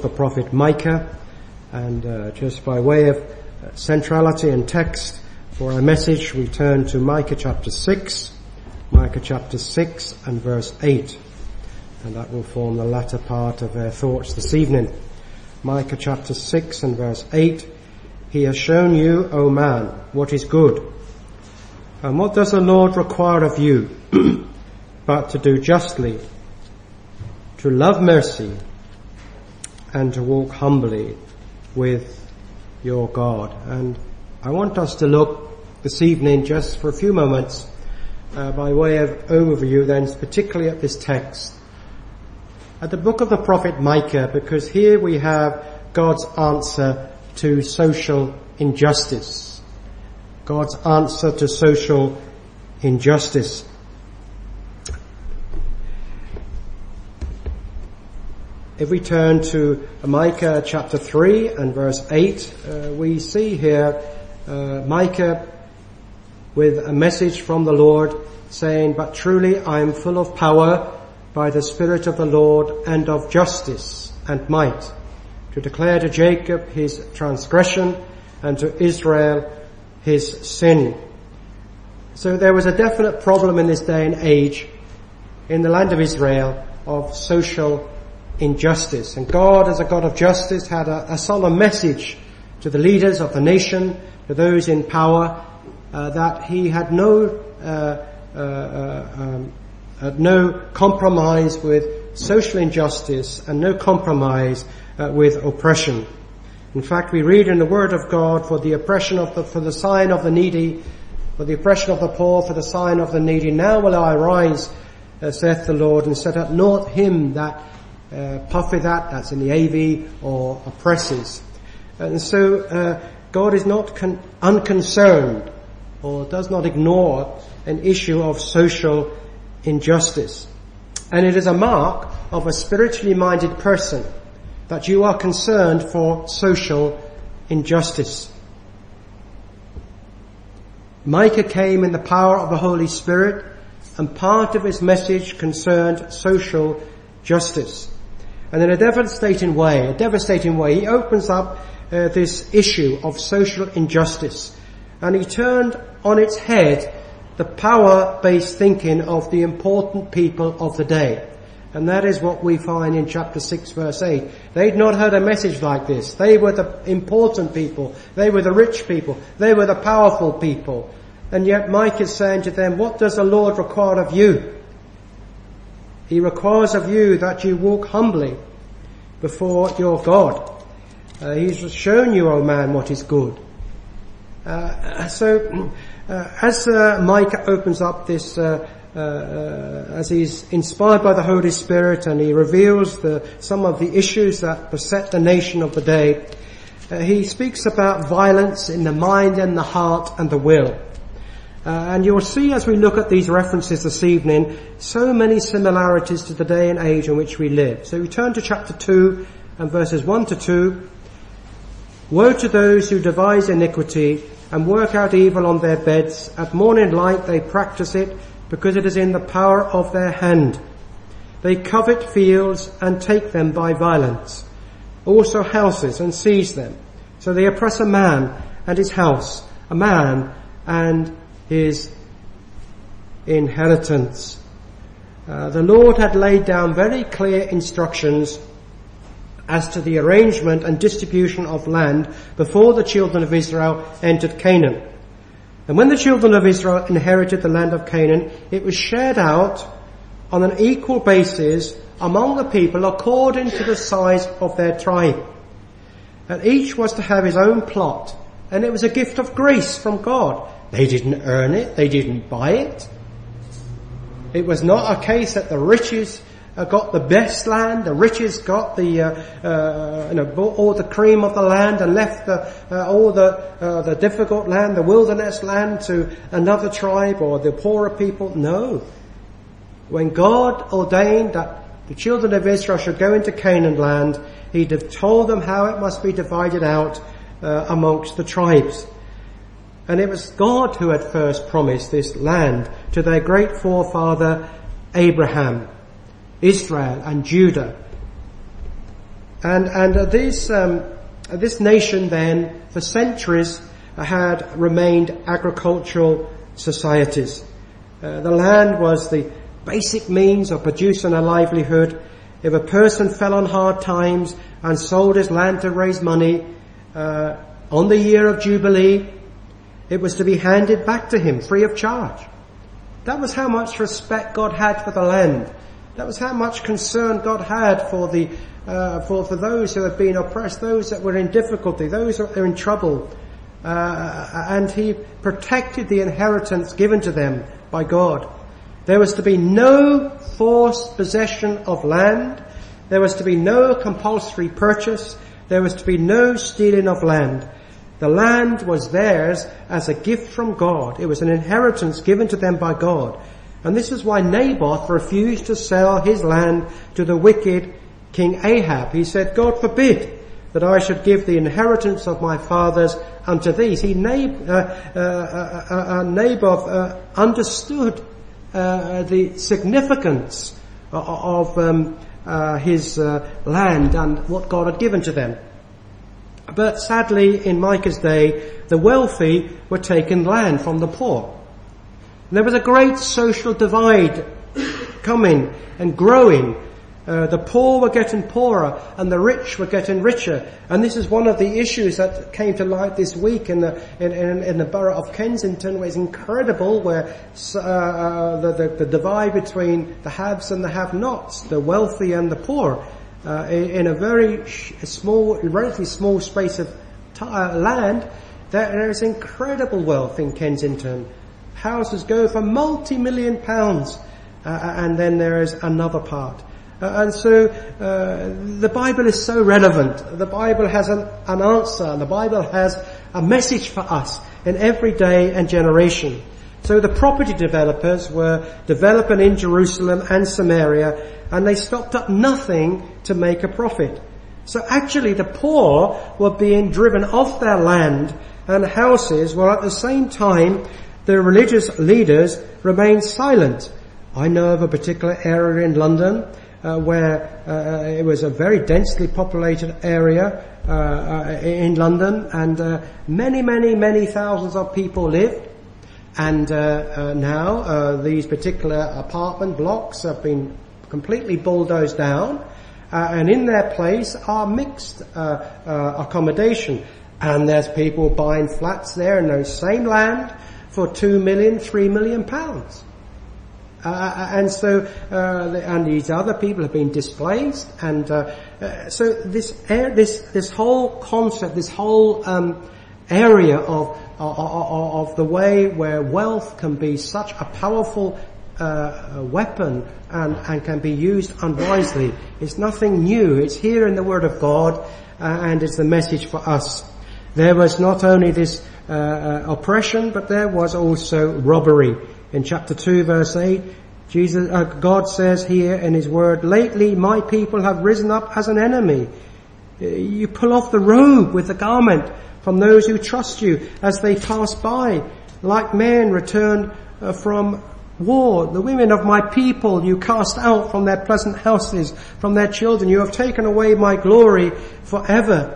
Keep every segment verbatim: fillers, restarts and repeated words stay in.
of the prophet Micah. And uh, just by way of centrality and text for our message, we turn to Micah chapter six, Micah chapter six and verse eight. And that will form the latter part of our thoughts this evening. Micah chapter six and verse eight. He has shown you, O man, what is good. And what does the Lord require of you? But to do justly, to love mercy, and to walk humbly with your God. And I want us to look this evening just for a few moments uh, by way of overview then, particularly at this text, at the book of the prophet Micah, because here we have God's answer to social injustice. God's answer to social injustice. If we turn to Micah chapter three and verse eight, uh, we see here uh, Micah with a message from the Lord saying, "But truly I am full of power by the Spirit of the Lord, and of justice and might, to declare to Jacob his transgression and to Israel his sin." So there was a definite problem in this day and age in the land of Israel of social injustice. And God, as a God of justice, had a, a solemn message to the leaders of the nation, to those in power, uh, that he had no uh, uh, uh, um, had no compromise with social injustice and no compromise uh, with oppression. In fact, we read in the Word of God, for the oppression of the, for the sign of the needy, for the oppression of the poor, for the sign of the needy, now will I arise, uh, saith the Lord, and set up not him that uh, puffeth at, that's in the A V, or oppresses. And so, uh, God is not con- unconcerned, or does not ignore an issue of social injustice. And it is a mark of a spiritually minded person that you are concerned for social injustice. Micah came in the power of the Holy Spirit, and part of his message concerned social justice. And in a devastating way, a devastating way, he opens up uh, this issue of social injustice. And he turned on its head the power-based thinking of the important people of the day. And that is what we find in chapter six verse eight. They'd not heard a message like this. They were the important people. They were the rich people. They were the powerful people. And yet Micah is saying to them, what does the Lord require of you? He requires of you that you walk humbly before your God. Uh, he's shown you, O man, what is good. Uh, so, uh, as uh, Micah opens up this uh, Uh, uh, as he's inspired by the Holy Spirit, and he reveals the, some of the issues that beset the nation of the day, uh, he speaks about violence in the mind and the heart and the will. Uh, and you'll see as we look at these references this evening, so many similarities to the day and age in which we live. So we turn to chapter two and verses one to two. "Woe to those who devise iniquity and work out evil on their beds. At morning light they practice it, because it is in the power of their hand. They covet fields and take them by violence, also houses, and seize them. So they oppress a man and his house, a man and his inheritance." Uh, the Lord had laid down very clear instructions as to the arrangement and distribution of land before the children of Israel entered Canaan. And when the children of Israel inherited the land of Canaan, it was shared out on an equal basis among the people according to the size of their tribe. And each was to have his own plot, and it was a gift of grace from God. They didn't earn it, they didn't buy it. It was not a case that the riches uh, got the best land, the riches got the, uh, uh, you know, bought all the cream of the land and left the, uh, all the, uh, the difficult land, the wilderness land to another tribe or the poorer people. No. When God ordained that the children of Israel should go into Canaan land, He told them how it must be divided out uh, amongst the tribes. And it was God who had first promised this land to their great forefather Abraham, Israel and Judah. And, and uh, this, um, this nation then, for centuries, uh, had remained agricultural societies. Uh, the land was the basic means of producing a livelihood. If a person fell on hard times and sold his land to raise money, uh, on the year of Jubilee, it was to be handed back to him free of charge. That was how much respect God had for the land. That was how much concern God had for the, uh, for, for those who had been oppressed, those that were in difficulty, those that were in trouble. Uh, and he protected the inheritance given to them by God. There was to be no forced possession of land. There was to be no compulsory purchase. There was to be no stealing of land. The land was theirs as a gift from God. It was an inheritance given to them by God. And this is why Naboth refused to sell his land to the wicked King Ahab. He said, God forbid that I should give the inheritance of my fathers unto thee. See, Nab- uh, uh, uh, uh, Naboth uh, understood uh, the significance of, of um, uh, his uh, land and what God had given to them. But sadly, in Micah's day, the wealthy were taking land from the poor. And there was a great social divide coming and growing. Uh, the poor were getting poorer and the rich were getting richer. And this is one of the issues that came to light this week in the in, in, in the borough of Kensington, where it's incredible, where uh, uh, the, the, the divide between the haves and the have-nots, the wealthy and the poor, uh, in, in a very sh- small, relatively small space of t- uh, land. There is incredible wealth in Kensington. Houses go for multi-million pounds, uh, and then there is another part. Uh, and so uh, the Bible is so relevant. The Bible has an, an answer. The Bible has a message for us in every day and generation. So the property developers were developing in Jerusalem and Samaria, and they stopped at nothing to make a profit. So actually the poor were being driven off their land and houses, while at the same time the religious leaders remained silent. I know of a particular area in London Uh, where uh, it was a very densely populated area uh, uh, in London, and uh, many, many, many thousands of people lived. And uh, uh, now uh, these particular apartment blocks have been completely bulldozed down, uh, and in their place are mixed uh, uh, accommodation. And there's people buying flats there in those same land for two million, three million pounds. Uh, and so, uh, and these other people have been displaced, and uh, uh, so this, uh, this, this whole concept, this whole um, area of, of of the way where wealth can be such a powerful uh, weapon and and can be used unwisely, is nothing new. It's here in the Word of God, uh, and it's the message for us. There was not only this uh, uh, oppression, but there was also robbery. In chapter two, verse eight, Jesus, uh, God says here in His Word, lately my people have risen up as an enemy. You pull off the robe with the garment from those who trust you as they pass by, like men returned uh, from war. The women of my people you cast out from their pleasant houses, from their children. You have taken away my glory forever.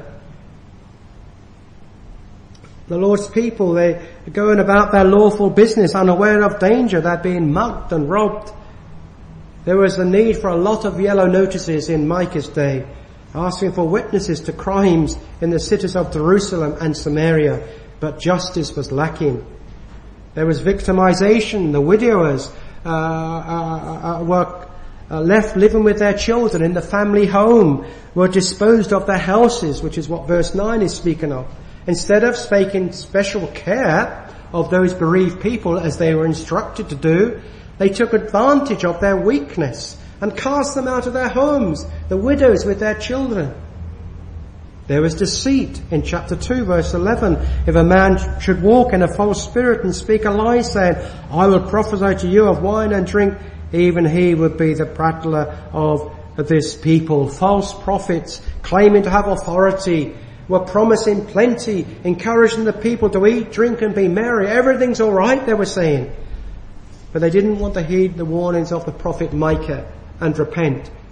The Lord's people, they're going about their lawful business unaware of danger. They're being mugged and robbed. There was a need for a lot of yellow notices in Micah's day, asking for witnesses to crimes in the cities of Jerusalem and Samaria, but justice was lacking. There was victimization. The widowers uh, uh, uh, were uh, left living with their children in the family home, were disposed of their houses, which is what verse nine is speaking of. Instead of taking special care of those bereaved people as they were instructed to do, they took advantage of their weakness and cast them out of their homes, the widows with their children. There was deceit in chapter two, verse eleven. If a man should walk in a false spirit and speak a lie, saying, I will prophesy to you of wine and drink, even he would be the prattler of this people. False prophets claiming to have authority were promising plenty, encouraging the people to eat, drink and be merry. Everything's all right, they were saying. But they didn't want to heed the warnings of the prophet Micah and repent.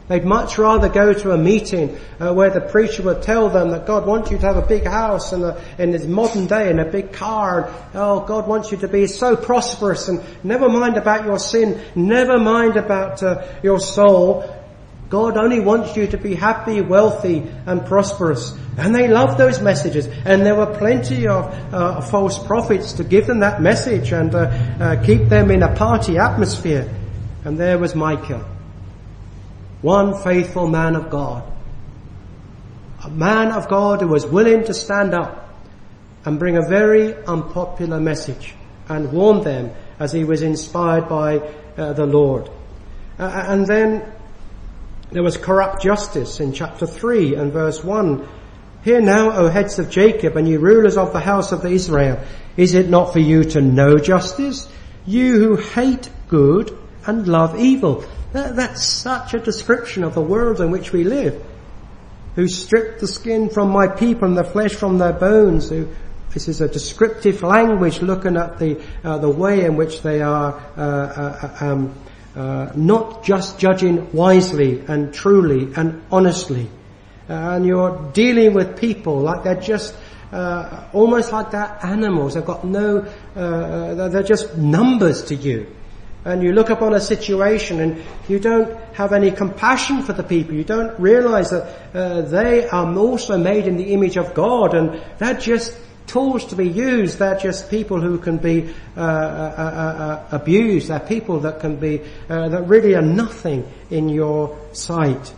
They'd much rather go to a meeting uh, where the preacher would tell them that God wants you to have a big house and a, in this modern day and a big car. And, oh, God wants you to be so prosperous, and never mind about your sin, never mind about uh, your soul. God only wants you to be happy, wealthy and prosperous. And they loved those messages. And there were plenty of uh, false prophets to give them that message and uh, uh, keep them in a party atmosphere. And there was Micah, one faithful man of God. A man of God who was willing to stand up and bring a very unpopular message and warn them as he was inspired by uh, the Lord. Uh, and then there was corrupt justice in chapter three and verse one. Hear now, O heads of Jacob, and you rulers of the house of Israel, is it not for you to know justice? You who hate good and love evil. That, that's such a description of the world in which we live. Who stripped the skin from my people and the flesh from their bones. Who, this is a descriptive language looking at the uh, the way in which they are uh, uh, um, uh, not just judging wisely and truly and honestly. Uh, and you're dealing with people like they're just uh, almost like they're animals. They've got no, uh, they're just numbers to you. And you look upon a situation and you don't have any compassion for the people. You don't realize that uh, they are also made in the image of God, and they're just tools to be used. They're just people who can be uh, uh, uh, uh, abused. They're people that can be, uh, that really are nothing in your sight.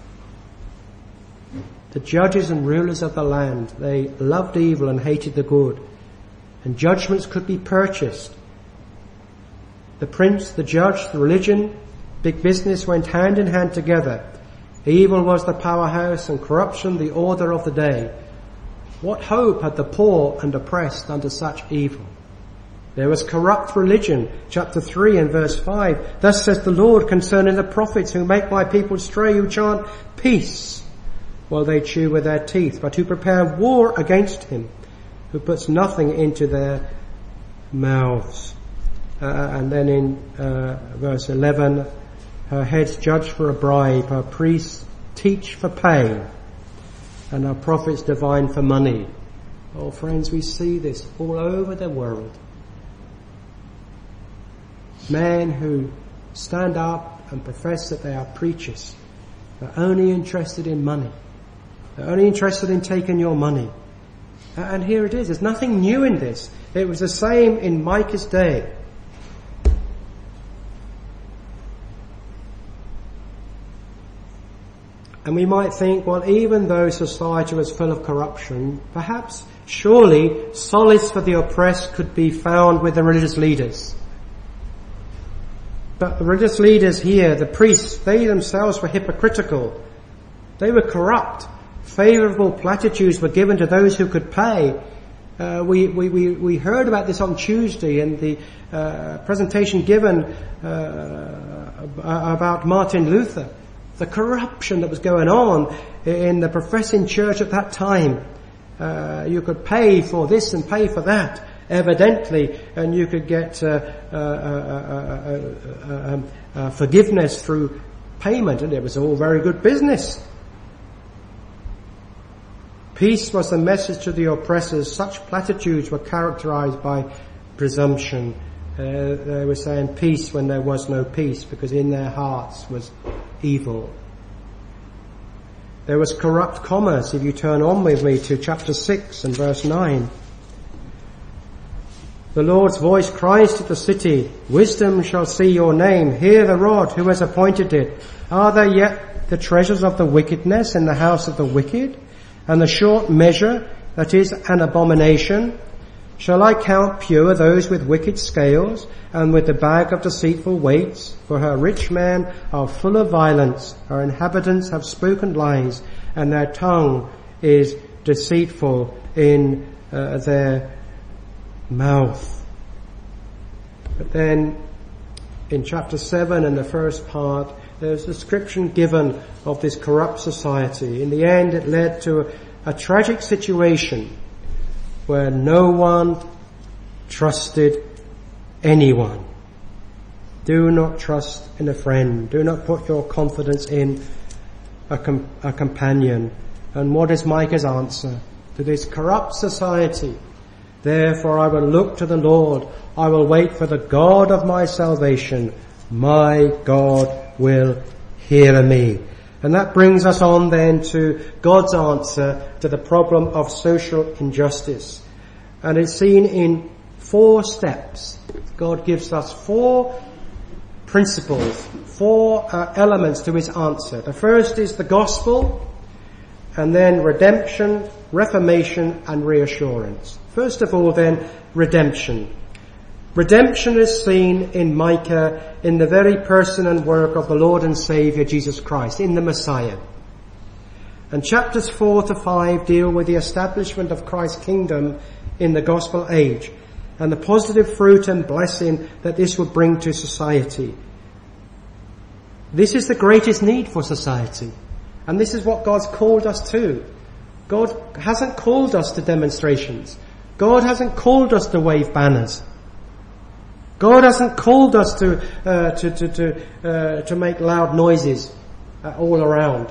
The judges and rulers of the land, they loved evil and hated the good. And judgments could be purchased. The prince, the judge, the religion, big business went hand in hand together. Evil was the powerhouse and corruption the order of the day. What hope had the poor and oppressed under such evil? There was corrupt religion, chapter three and verse five. Thus says the Lord concerning the prophets who make my people stray, who chant peace while they chew with their teeth, but who prepare war against him, who puts nothing into their mouths. Uh, and then in uh, verse eleven, her heads judge for a bribe, her priests teach for pay, and her prophets divine for money. Oh friends, we see this all over the world. Men who stand up and profess that they are preachers, they're only interested in money. They're only interested in taking your money. And here it is. There's nothing new in this. It was the same in Micah's day. And we might think, well, even though society was full of corruption, perhaps, surely, solace for the oppressed could be found with the religious leaders. But the religious leaders here, the priests, they themselves were hypocritical. They were corrupt. Favourable platitudes were given to those who could pay. Uh, we, we, we, we heard about this on Tuesday in the uh, presentation given uh, about Martin Luther. The corruption that was going on in the professing church at that time. Uh, you could pay for this and pay for that, evidently, and you could get uh, uh, uh, uh, uh, um, uh, forgiveness through payment, and it was all very good business. Peace was the message to the oppressors. Such platitudes were characterized by presumption. Uh, they were saying peace when there was no peace, because in their hearts was evil. There was corrupt commerce. If you turn on with me to chapter six and verse nine. The Lord's voice cries to the city, wisdom shall see your name. Hear the rod, who has appointed it. Are there yet the treasures of the wickedness in the house of the wicked, and the short measure that is an abomination? Shall I count pure those with wicked scales and with the bag of deceitful weights? For her rich men are full of violence, her inhabitants have spoken lies, and their tongue is deceitful in uh, their mouth. But then in chapter seven and the first part, there's a description given of this corrupt society. In the end, it led to a, a tragic situation where no one trusted anyone. Do not trust in a friend. Do not put your confidence in a, com- a companion. And what is Micah's answer to this corrupt society? Therefore I will look to the Lord. I will wait for the God of my salvation. My God will hear me. And that brings us on then to God's answer to the problem of social injustice. And it's seen in four steps. God gives us four principles, four uh, elements to his answer. The first is the gospel, and then redemption, reformation, and reassurance. First of all then, redemption. Redemption is seen in Micah in the very person and work of the Lord and Saviour Jesus Christ, in the Messiah. And chapters four to five deal with the establishment of Christ's kingdom in the gospel age, and the positive fruit and blessing that this would bring to society. This is the greatest need for society. And this is what God's called us to. God hasn't called us to demonstrations. God hasn't called us to wave banners. God hasn't called us to uh, to to to, uh, to make loud noises uh, all around.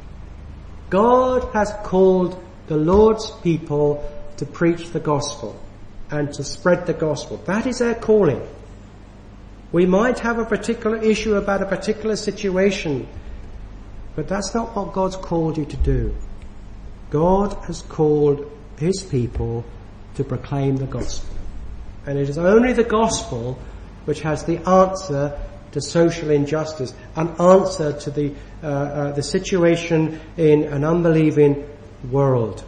God has called the Lord's people to preach the gospel and to spread the gospel. That is their calling. We might have a particular issue about a particular situation, but that's not what God's called you to do. God has called his people to proclaim the gospel. And it is only the gospel which has the answer to social injustice, an answer to the uh, uh, the situation in an unbelieving world.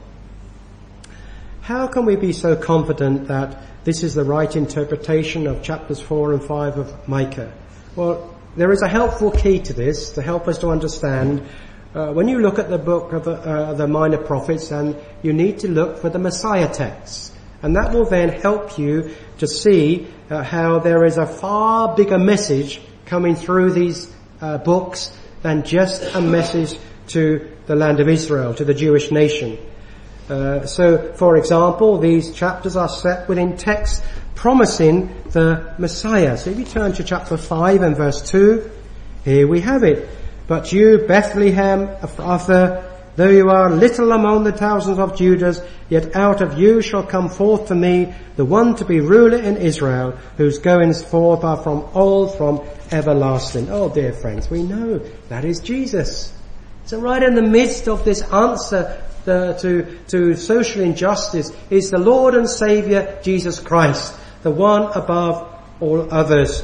How can we be so confident that this is the right interpretation of chapters four and five of Micah? Well, there is a helpful key to this to help us to understand. Uh, when you look at the book of the, uh, the minor prophets, and you need to look for the Messiah texts. And that will then help you to see uh, how there is a far bigger message coming through these uh, books than just a message to the land of Israel, to the Jewish nation. Uh, so, for example, these chapters are set within texts promising the Messiah. So if you turn to chapter five and verse two, here we have it. But you, Bethlehem Ephrathah, though you are little among the thousands of Judah, yet out of you shall come forth to me the one to be ruler in Israel, whose goings forth are from old, from everlasting. Oh, dear friends, we know that is Jesus. So right in the midst of this answer the, to, to social injustice is the Lord and Saviour Jesus Christ, the one above all others.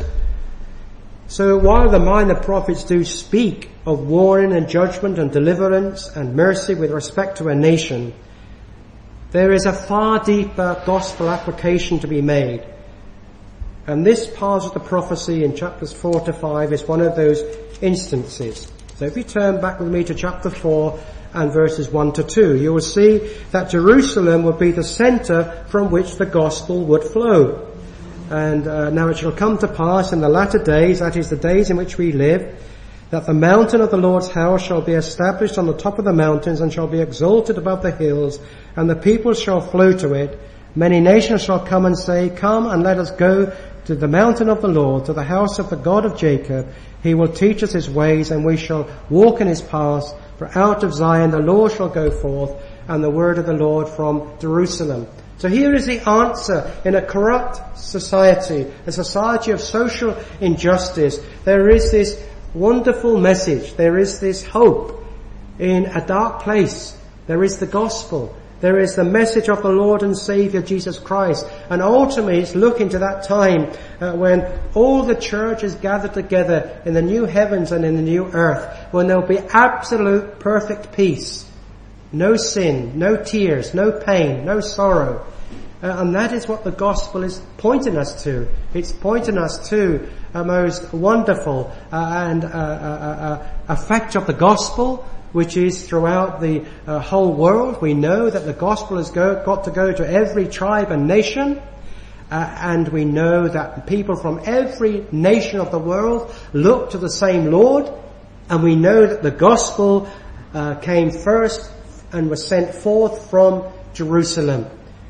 So while the minor prophets do speak of warning and judgment and deliverance and mercy with respect to a nation, there is a far deeper gospel application to be made. And this part of the prophecy in chapters four to five is one of those instances. So if you turn back with me to chapter four and verses one to two, you will see that Jerusalem would be the centre from which the gospel would flow. And uh, now it shall come to pass in the latter days, that is the days in which we live, that the mountain of the Lord's house shall be established on the top of the mountains and shall be exalted above the hills, and the people shall flow to it. Many nations shall come and say, come and let us go to the mountain of the Lord, to the house of the God of Jacob. He will teach us his ways, and we shall walk in his paths. For out of Zion the law shall go forth, and the word of the Lord from Jerusalem. So here is the answer in a corrupt society, a society of social injustice. There is this wonderful message. There is this hope in a dark place. There is the gospel. There is the message of the Lord and Saviour Jesus Christ. And ultimately it's looking to that time uh, when all the church is gathered together in the new heavens and in the new earth, when there will be absolute perfect peace. No sin, no tears, no pain, no sorrow. Uh, and that is what the gospel is pointing us to. It's pointing us to a most wonderful uh, and uh, uh, uh, effect of the gospel, which is throughout the uh, whole world. We know that the gospel has go, got to go to every tribe and nation. Uh, and we know that people from every nation of the world look to the same Lord. And we know that the gospel uh, came first and was sent forth from Jerusalem.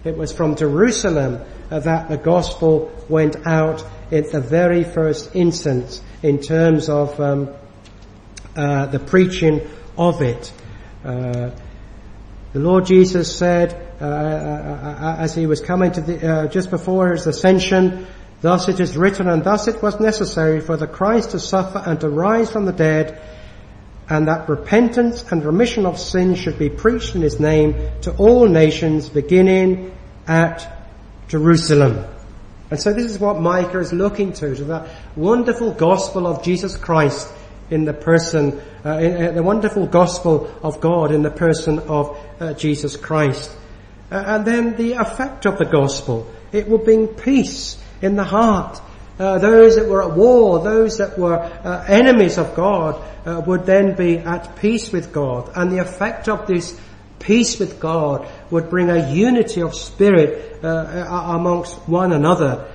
It was from Jerusalem uh, that the gospel went out in the very first instance in terms of um, uh, the preaching of it. Uh, the Lord Jesus said, uh, uh, as he was coming to the, uh, just before his ascension, "Thus it is written, and thus it was necessary for the Christ to suffer and to rise from the dead, and that repentance and remission of sins should be preached in his name to all nations, beginning at Jerusalem." And so this is what Micah is looking to, to that wonderful gospel of Jesus Christ in the person, uh, in, uh, the wonderful gospel of God in the person of uh, Jesus Christ. Uh, and then the effect of the gospel. It will bring peace in the heart. Uh, those that were at war, those that were uh, enemies of God, uh, would then be at peace with God. And the effect of this peace with God would bring a unity of spirit uh, amongst one another.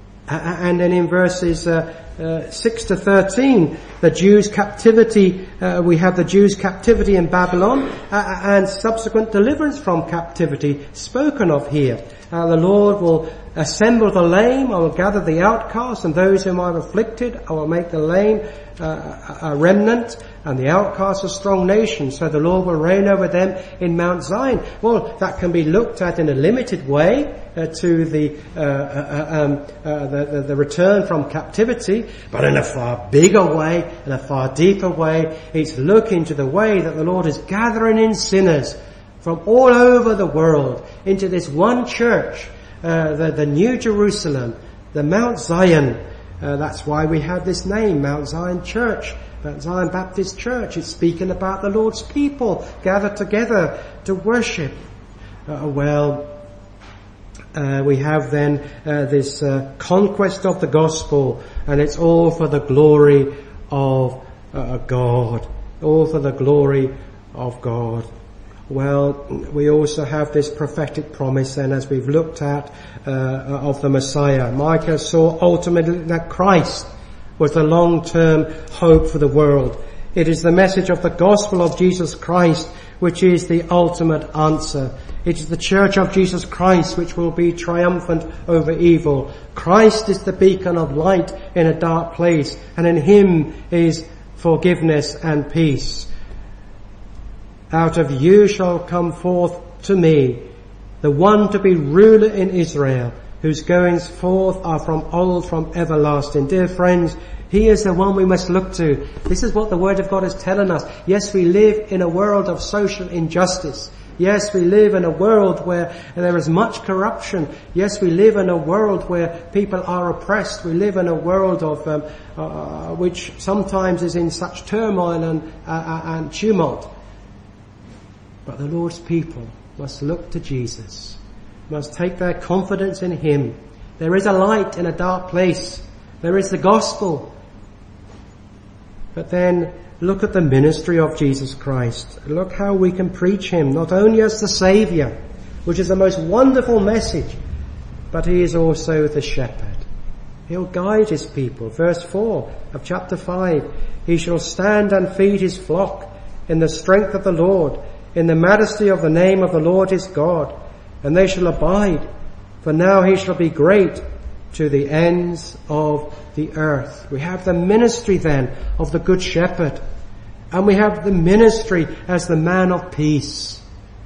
And then in verses uh, uh, six to thirteen, the Jews' captivity, uh, we have the Jews' captivity in Babylon uh, and subsequent deliverance from captivity spoken of here. Uh, the Lord will assemble the lame, I will gather the outcasts, and those whom I have afflicted, I will make the lame uh, a remnant, and the outcasts a strong nation. So the Lord will reign over them in Mount Zion. Well, that can be looked at in a limited way uh, to the, uh, uh, um, uh, the, the the return from captivity, but in a far bigger way, in a far deeper way, it's looking to the way that the Lord is gathering in sinners from all over the world into this one church, uh, the, the New Jerusalem, the Mount Zion. Uh, that's why we have this name, Mount Zion Church, Mount Zion Baptist Church. It's speaking about the Lord's people gathered together to worship. Uh, well, uh, we have then uh, this uh, conquest of the gospel, and it's all for the glory of uh, God. All for the glory of God. Well, we also have this prophetic promise then, as we've looked at, uh, of the Messiah. Micah saw ultimately that Christ was the long-term hope for the world. It is the message of the gospel of Jesus Christ which is the ultimate answer. It is the church of Jesus Christ which will be triumphant over evil. Christ is the beacon of light in a dark place, and in him is forgiveness and peace. Out of you shall come forth to me the one to be ruler in Israel, whose goings forth are from old, from everlasting. Dear friends, he is the one we must look to. This is what the Word of God is telling us. Yes, we live in a world of social injustice. Yes, we live in a world where there is much corruption. Yes, we live in a world where people are oppressed. We live in a world of um, uh, which sometimes is in such turmoil and, uh, and tumult. But the Lord's people must look to Jesus, must take their confidence in him. There is a light in a dark place. There is the gospel. But then look at the ministry of Jesus Christ. Look how we can preach him, not only as the Saviour, which is the most wonderful message, but he is also the shepherd. He'll guide his people. Verse four of chapter five, he shall stand and feed his flock in the strength of the Lord, in the majesty of the name of the Lord his God, and they shall abide, for now he shall be great to the ends of the earth. We have the ministry then of the Good Shepherd, and we have the ministry as the man of peace.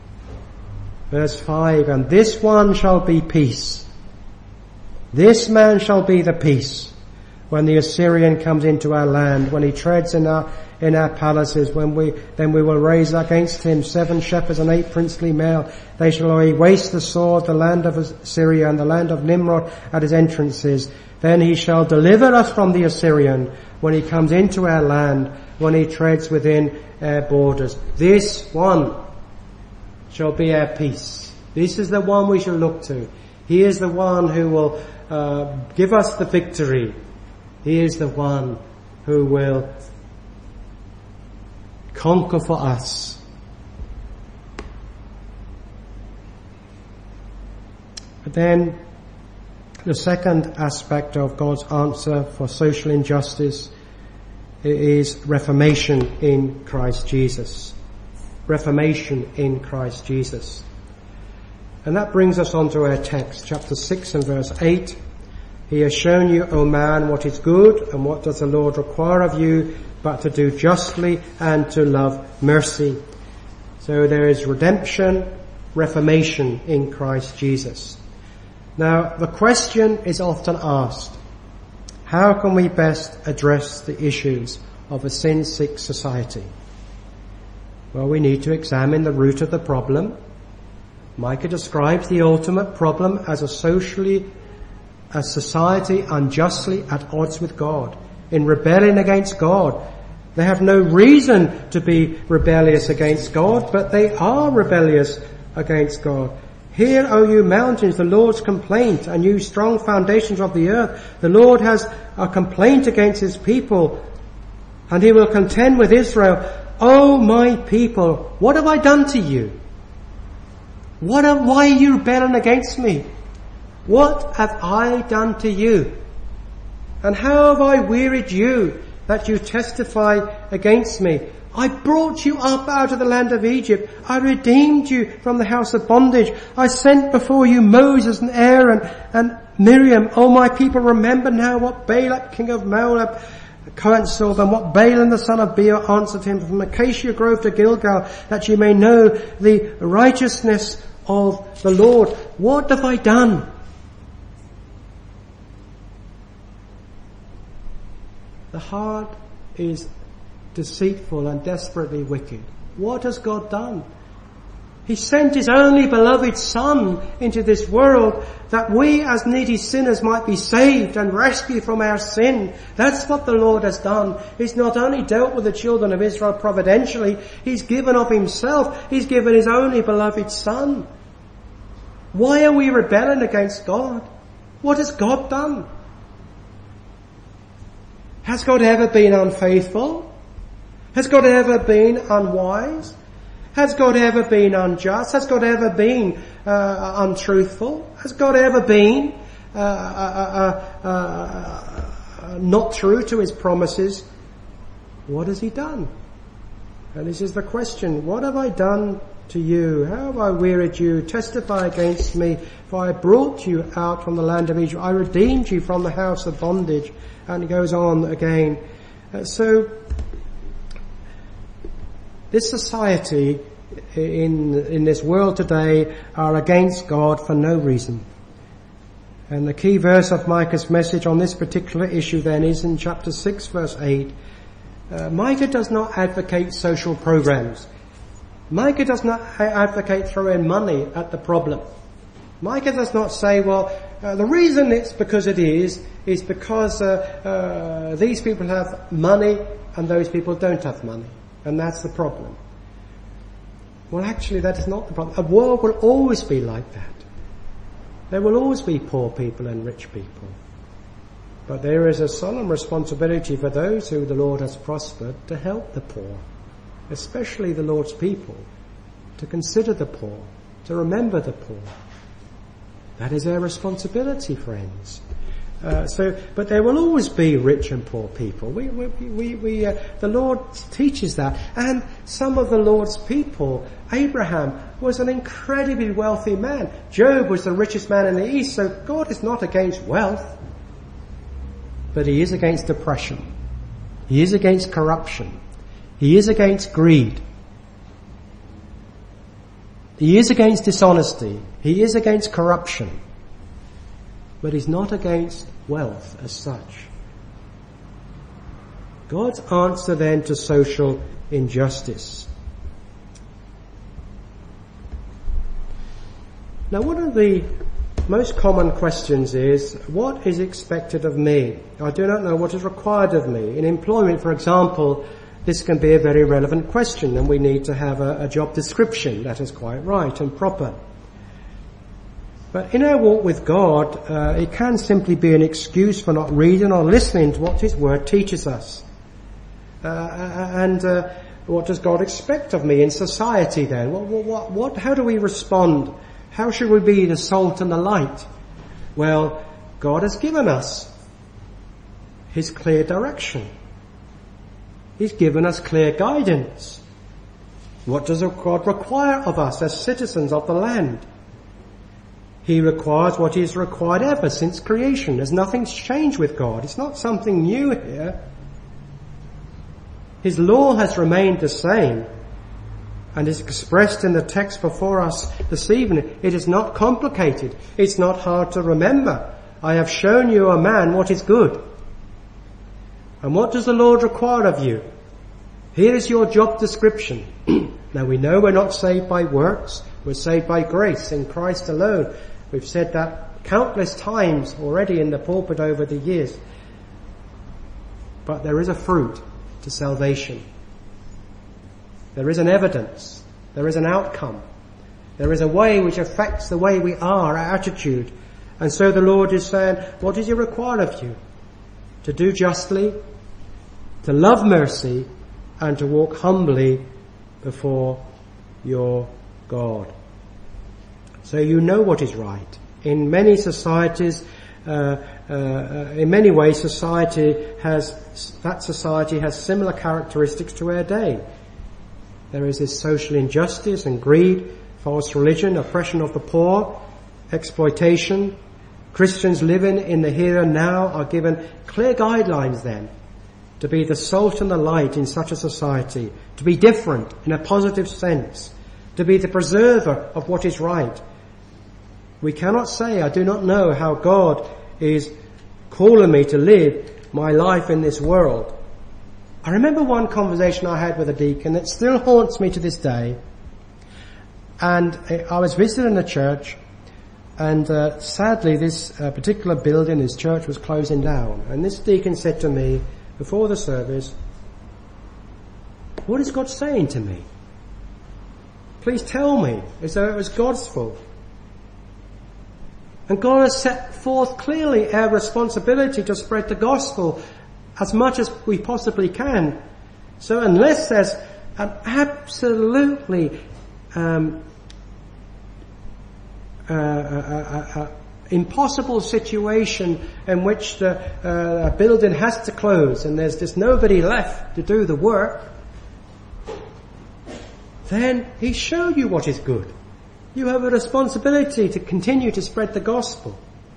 Verse five, and this one shall be peace. This man shall be the peace when the Assyrian comes into our land, when he treads in our in our palaces, when we, then we will raise against him seven shepherds and eight princely male. They shall lay waste the sword, the land of Assyria, and the land of Nimrod at his entrances. Then he shall deliver us from the Assyrian when he comes into our land, when he treads within our borders. This one shall be our peace. This is the one we shall look to. He is the one who will uh, give us the victory. He is the one who will conquer for us. But then the second aspect of God's answer for social injustice is reformation in Christ Jesus. Reformation in Christ Jesus. And that brings us on to our text, chapter six and verse eight. He has shown you, O man, what is good, and what does the Lord require of you, but to do justly and to love mercy. So there is redemption, reformation in Christ Jesus. Now, the question is often asked, how can we best address the issues of a sin-sick society? Well, we need to examine the root of the problem. Micah describes the ultimate problem as a socially, a society unjustly at odds with God, in rebellion against God. They have no reason to be rebellious against God, but they are rebellious against God. Hear, O you mountains, the Lord's complaint, and you strong foundations of the earth. The Lord has a complaint against his people, and he will contend with Israel. O my people, what have I done to you? What are, why are you rebelling against me? What have I done to you? And how have I wearied you that you testify against me? I brought you up out of the land of Egypt. I redeemed you from the house of bondage. I sent before you Moses and Aaron and Miriam. O my people, remember now what Balak, king of Moab, counseled, and what Balaam the son of Beor answered him from Acacia Grove to Gilgal, that you may know the righteousness of the Lord. What have I done? The heart is deceitful and desperately wicked. What has God done? He sent his only beloved Son into this world that we as needy sinners might be saved and rescued from our sin. That's what the Lord has done. He's not only dealt with the children of Israel providentially, he's given of himself. He's given his only beloved Son. Why are we rebelling against God? What has God done? Has God ever been unfaithful? Has God ever been unwise? Has God ever been unjust? Has God ever been uh, untruthful? Has God ever been uh, uh, uh, uh, not true to his promises? What has he done? And this is the question. What have I done to you? How have I wearied you? Testify against me, for I brought you out from the land of Egypt. I redeemed you from the house of bondage. And it goes on again. Uh, so, this society in in this world today are against God for no reason. And the key verse of Micah's message on this particular issue then is in chapter six verse eight. Uh, Micah does not advocate social programs. Micah does not advocate throwing money at the problem. Micah does not say, well, uh, the reason it's because it is, is because uh, uh, these people have money and those people don't have money. And that's the problem. Well, actually, that is not the problem. A world will always be like that. There will always be poor people and rich people. But there is a solemn responsibility for those who the Lord has prospered to help the poor, especially the Lord's people, to consider the poor, to remember the poor. That is our responsibility, friends. Uh, so, but there will always be rich and poor people. We, we, we, we uh, the Lord teaches that. And some of the Lord's people, Abraham was an incredibly wealthy man. Job was the richest man in the East. So God is not against wealth, but he is against oppression. He is against corruption. He is against greed. He is against dishonesty. He is against corruption. But he's not against wealth as such. God's answer then to social injustice. Now, one of the most common questions is, what is expected of me? I do not know what is required of me. In employment, for example, this can be a very relevant question, and we need to have a, a job description that is quite right and proper. But in our walk with God, uh, it can simply be an excuse for not reading or listening to what his word teaches us. Uh, and uh, what does God expect of me in society then? What, what, what, how do we respond? How should we be the salt and the light? Well, God has given us his clear direction. He's given us clear guidance. What does God require of us as citizens of the land? He requires what He's required ever since creation. There's nothing's changed with God. It's not something new here. His law has remained the same and is expressed in the text before us this evening. It is not complicated. It's not hard to remember. I have shown you, a man, what is good. And what does the Lord require of you? Here is your job description. Now we know we're not saved by works. We're saved by grace in Christ alone. We've said that countless times already in the pulpit over the years. But there is a fruit to salvation. There is an evidence. There is an outcome. There is a way which affects the way we are, our attitude. And so the Lord is saying, what does He require of you? To do justly, to love mercy, and to walk humbly before your God. So you know what is right. In many societies, uh, uh, uh, in many ways, society has, that society has similar characteristics to our day. There is this social injustice and greed, false religion, oppression of the poor, exploitation. Christians living in the here and now are given clear guidelines then to be the salt and the light in such a society, to be different in a positive sense, to be the preserver of what is right. We cannot say, I do not know how God is calling me to live my life in this world. I remember one conversation I had with a deacon that still haunts me to this day. And I was visiting a church, and uh, sadly this uh, particular building, this church, was closing down. And this deacon said to me before the service, what is God saying to me? Please tell me, as though it was God's fault. And God has set forth clearly our responsibility to spread the gospel as much as we possibly can. So unless there's an absolutely um, uh, uh, uh, uh, impossible situation in which the uh, building has to close and there's just nobody left to do the work, then He's shown you what is good. You have a responsibility to continue to spread the gospel.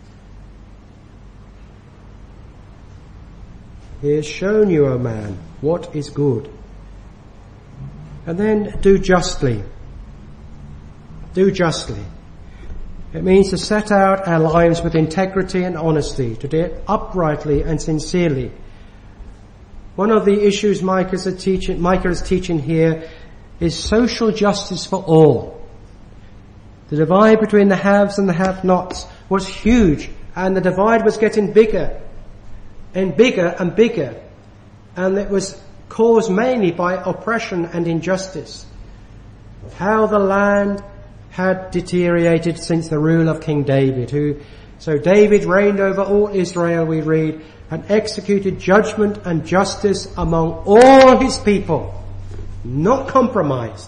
He has shown you, O man, what is good. And then do justly. Do justly. It means to set out our lives with integrity and honesty, to do it uprightly and sincerely. One of the issues Micah is teaching, Micah is teaching here is social justice for all. The divide between the haves and the have-nots was huge, and the divide was getting bigger and bigger and bigger, and it was caused mainly by oppression and injustice. How the land had deteriorated since the rule of King David, who, so David reigned over all Israel, we read, and executed judgment and justice among all his people, not compromised.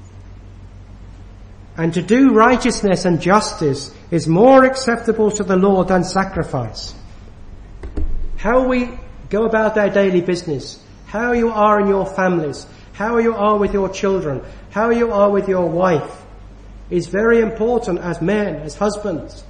And to do righteousness and justice is more acceptable to the Lord than sacrifice. How we go about our daily business, how you are in your families, how you are with your children, how you are with your wife, is very important as men, as husbands.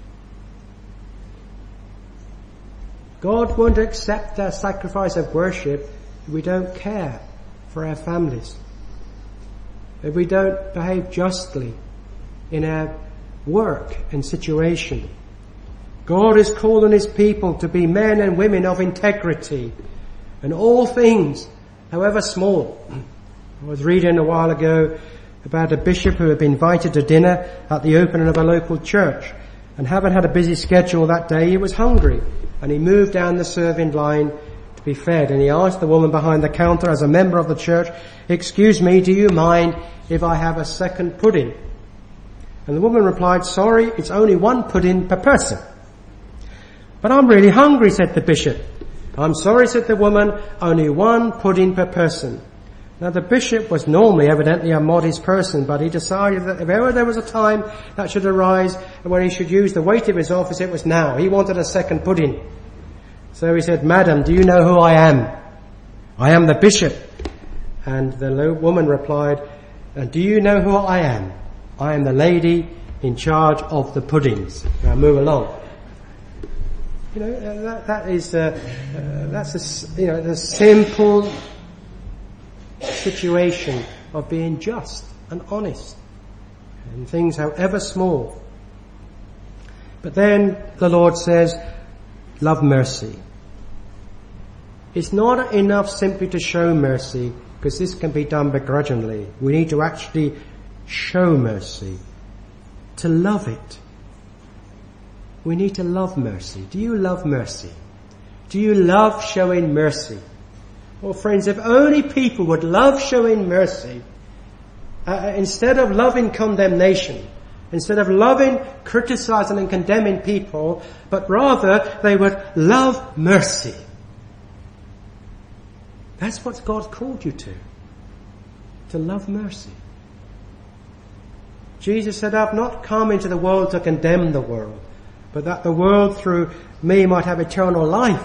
God won't accept our sacrifice of worship if we don't care for our families, if we don't behave justly in our work and situation. God is calling His people to be men and women of integrity in all things, however small. I was reading a while ago about a bishop who had been invited to dinner at the opening of a local church, and having had a busy schedule that day, he was hungry, and he moved down the serving line to be fed, and he asked the woman behind the counter as a member of the church, "Excuse me, do you mind if I have a second pudding?" And the woman replied, "Sorry, it's only one pudding per person." "But I'm really hungry," said the bishop. "I'm sorry," said the woman, "only one pudding per person." Now the bishop was normally evidently a modest person, but he decided that if ever there was a time that should arise when he should use the weight of his office, it was now. He wanted a second pudding. So he said, "Madam, do you know who I am?" "I am the bishop." And the woman replied, "And do you know who I am?" I am the lady in charge of the puddings. Now move along. You know, uh, that, that is, uh, uh, that's a, you know, the simple situation of being just and honest. And things however small. But then the Lord says, love mercy. It's not enough simply to show mercy, because this can be done begrudgingly. We need to actually show mercy. To love it. We need to love mercy. Do you love mercy? Do you love showing mercy? Well, friends, if only people would love showing mercy, uh, instead of loving condemnation, instead of loving, criticizing and condemning people, but rather they would love mercy. That's what God called you to. To love mercy. Jesus said, I've not come into the world to condemn the world, but that the world through me might have eternal life.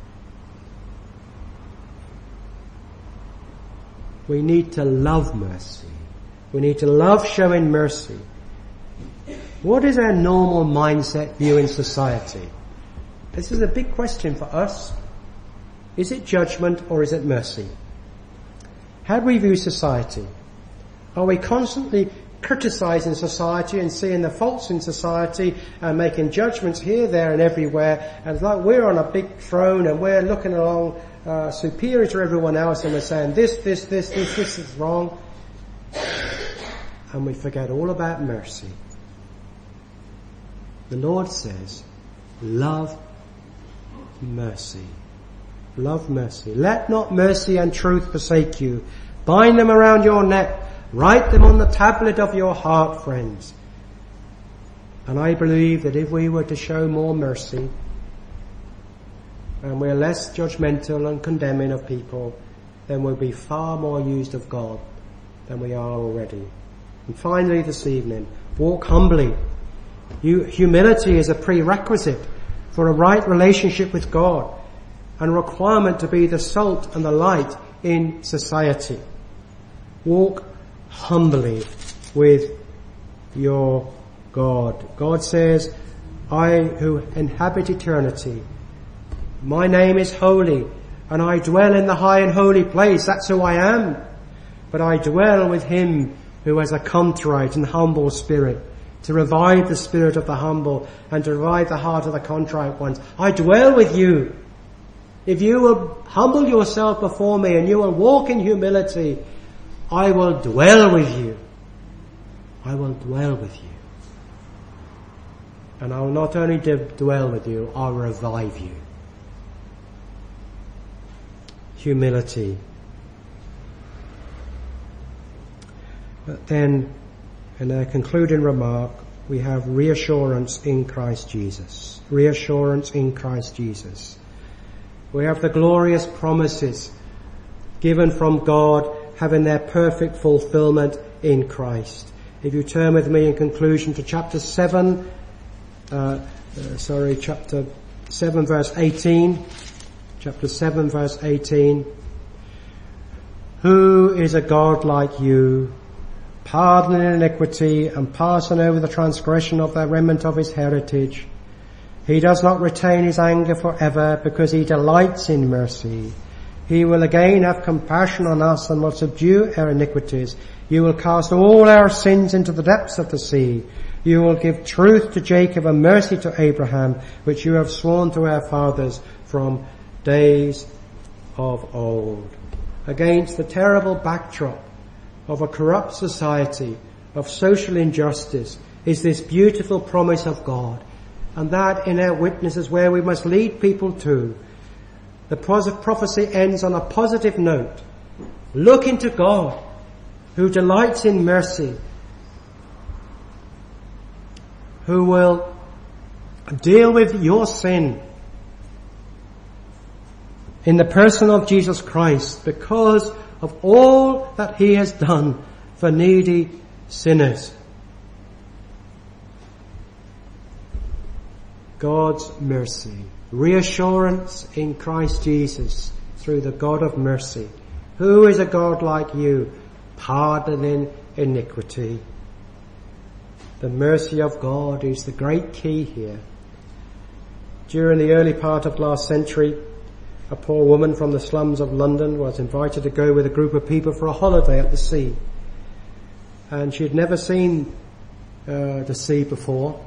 We need to love mercy. We need to love showing mercy. What is our normal mindset view in society? This is a big question for us. Is it judgment or is it mercy? How do we view society? Are we constantly criticizing society and seeing the faults in society and making judgments here, there and everywhere, and it's like we're on a big throne and we're looking along uh, superior to everyone else and we're saying this, this, this, this, this is wrong, and we forget all about mercy. The Lord says, love mercy. Love mercy. Let not mercy and truth forsake you. Bind them around your neck. Write them on the tablet of your heart, friends. And I believe that if we were to show more mercy, and we're less judgmental and condemning of people, then we'll be far more used of God than we are already. And finally this evening, walk humbly. You, humility is a prerequisite for a right relationship with God and a requirement to be the salt and the light in society. Walk humbly with your God. God says, I who inhabit eternity, my name is holy, and I dwell in the high and holy place. That's who I am. But I dwell with him who has a contrite and humble spirit, to revive the spirit of the humble and to revive the heart of the contrite ones. I dwell with you. If you will humble yourself before me and you will walk in humility, I will dwell with you. I will dwell with you. And I will not only dwell with you, I'll revive you. Humility. But then, in a concluding remark, we have reassurance in Christ Jesus. Reassurance in Christ Jesus. We have the glorious promises given from God having their perfect fulfillment in Christ. If you turn with me in conclusion to chapter seven, uh, uh, sorry, chapter seven verse eighteen, chapter seven verse eighteen. Who is a God like you, pardoning iniquity and passing over the transgression of the remnant of his heritage? He does not retain his anger forever, because he delights in mercy. He will again have compassion on us and will subdue our iniquities. You will cast all our sins into the depths of the sea. You will give truth to Jacob and mercy to Abraham, which you have sworn to our fathers from days of old. Against the terrible backdrop of a corrupt society, of social injustice, is this beautiful promise of God. And that in our witness is where we must lead people to. The prophecy ends on a positive note. Look into God, who delights in mercy, who will deal with your sin in the person of Jesus Christ, because of all that he has done for needy sinners. God's mercy. Reassurance in Christ Jesus through the God of mercy. Who is a God like you, pardoning iniquity? The mercy of God is the great key here. During the early part of last century, a poor woman from the slums of London was invited to go with a group of people for a holiday at the sea. And she had never seen uh, the sea before.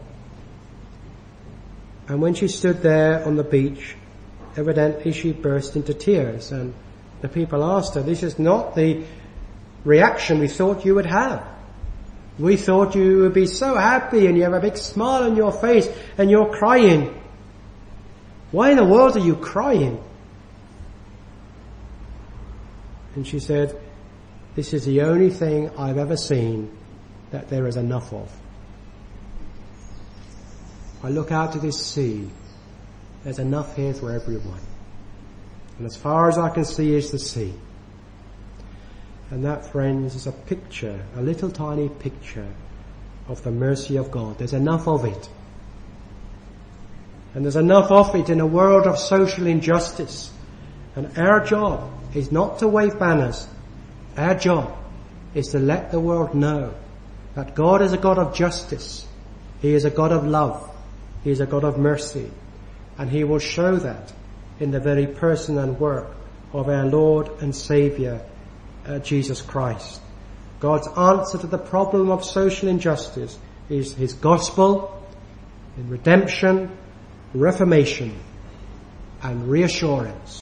And when she stood there on the beach, evidently she burst into tears. And the people asked her, this is not the reaction we thought you would have. We thought you would be so happy and you have a big smile on your face and you're crying. Why in the world are you crying? And she said, this is the only thing I've ever seen that there is enough of. I look out to this sea. There's enough here for everyone. And as far as I can see is the sea. And that, friends, is a picture, a little tiny picture of the mercy of God. There's enough of it. And there's enough of it in a world of social injustice. And our job is not to wave banners. Our job is to let the world know that God is a God of justice. He is a God of love. He is a God of mercy. And He will show that in the very person and work of our Lord and Saviour, uh, Jesus Christ. God's answer to the problem of social injustice is His gospel, in redemption, reformation, and reassurance.